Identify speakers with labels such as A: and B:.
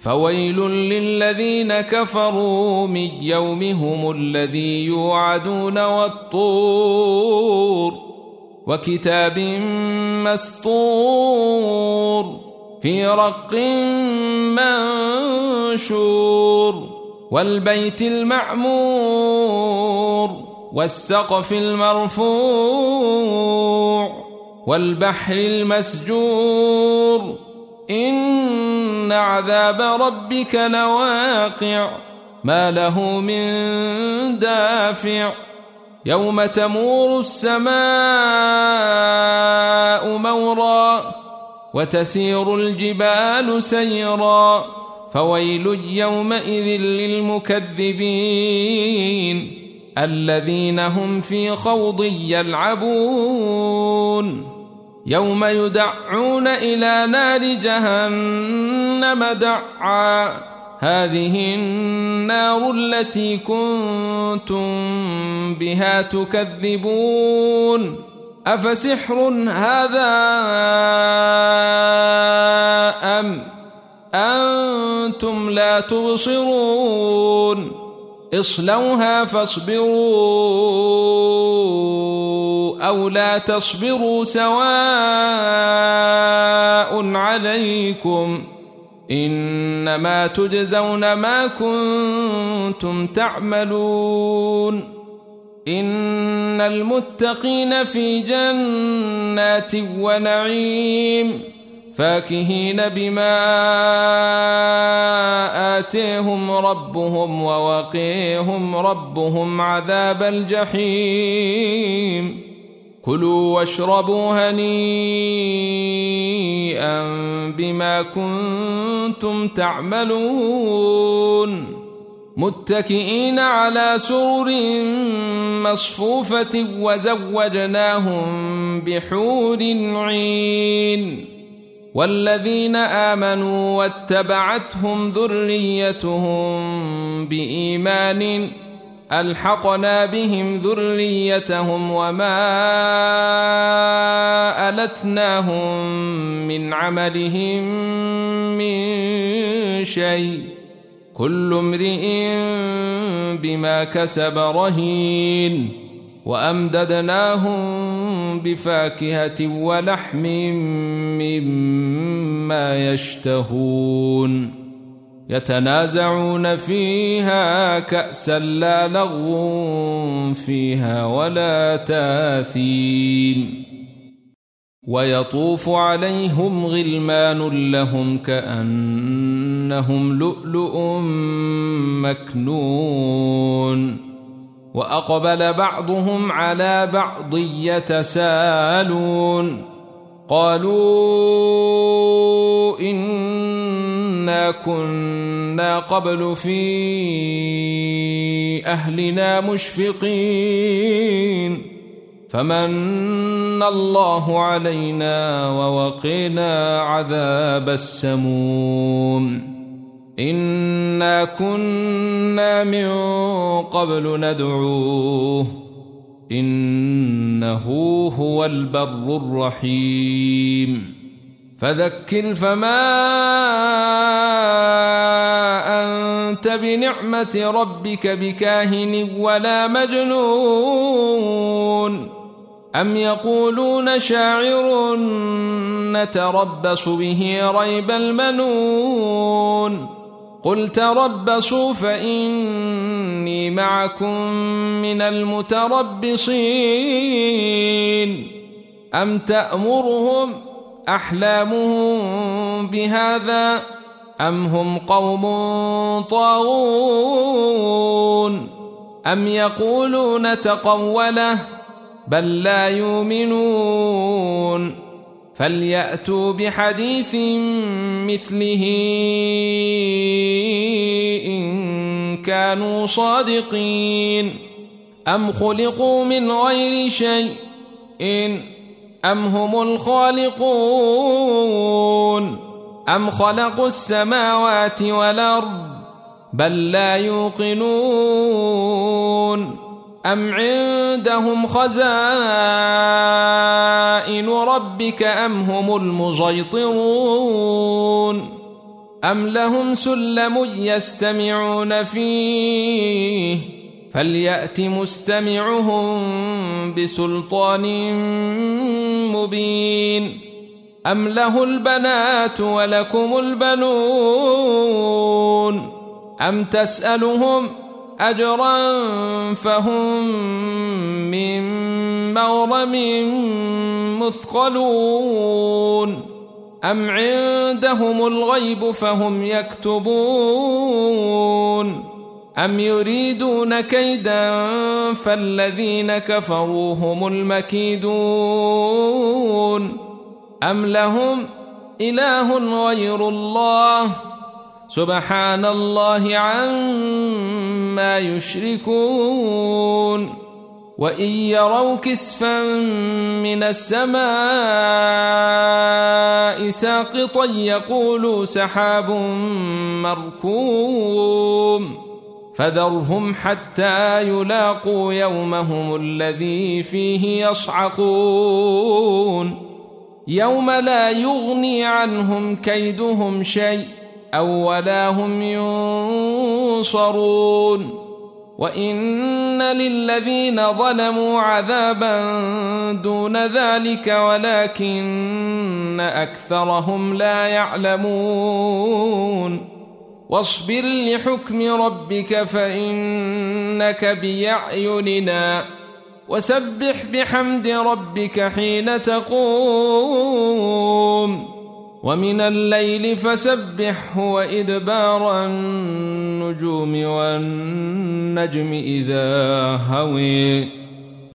A: فويل للذين كفروا من يومهم الذي يوعدون والطور وكتاب مسطور في رق منشور والبيت المعمور والسقف المرفوع والبحر المسجور إن عذاب ربك لواقع ما له من دافع يوم تمور السماء مورا وتسير الجبال سيرا فويل يومئذ للمكذبين الذين هم في خوض يلعبون يوم يدعون إلى نار جهنم دعا هذه النار التي كنتم بها تكذبون أفسحر هذا أم أنتم لا تبصرون اصلوها فاصبروا أو لا تصبروا سواء عليكم إنما تجزون ما كنتم تعملون إن المتقين في جنات ونعيم فاكهين بما آتيهم ربهم ووقيهم ربهم عذاب الجحيم كلوا واشربوا هنيئا بما كنتم تعملون متكئين على سرر مصفوفة وزوجناهم بحور عين والذين آمنوا واتبعتهم ذريتهم بإيمان ألحقنا بهم ذريتهم وما ألتناهم من عملهم من شيء كل امرئ بما كسب رهين وأمددناهم بفاكهة ولحم مما يشتهون يتنازعون فيها كأسا لا لغو فيها ولا تاثيم ويطوف عليهم غلمان لهم كأنهم لؤلؤ مكنون وأقبل بعضهم على بعض يتساءلون قالوا إنا كنا قبل في أهلنا مشفقين فمن الله علينا ووقنا عذاب السموم إنا كنا من قبل ندعوه إنه هو البر الرحيم فذكر فما أنت بنعمة ربك بكاهن ولا مجنون أم يقولون شاعر نتربص به ريب المنون قل تربصوا فإني معكم من المتربصين أم تأمرهم أحلامهم بهذا أم هم قوم طاغون أم يقولون تقوله بل لا يؤمنون فليأتوا بحديث مثله إن كانوا صادقين أم خلقوا من غير شيء أم هم الخالقون أم خلقوا السماوات والأرض بل لا يوقنون أم عندهم خزائن ربك أم هم المسيطرون أم لهم سلم يستمعون فيه فليأت مستمعهم بسلطان مبين أم له البنات ولكم البنون أم تسألهم أجرا فهم من مغرم مثقلون أم عندهم الغيب فهم يكتبون أم يريدون كيدا فالذين كفروا هم المكيدون أم لهم إله غير الله سبحان الله عما يشركون وإن يروا كسفا من السماء ساقطا يقولوا سحاب مركوم فذرهم حتى يلاقوا يومهم الذي فيه يصعقون يوم لا يغني عنهم كيدهم شيء أو ولا هم ينصرون وإن للذين ظلموا عذابا دون ذلك ولكن أكثرهم لا يعلمون واصبر لحكم ربك فإنك بأعيننا وسبح بحمد ربك حين تقوم ومن الليل فسبحه وإدبار النجوم والنجم إذا هوي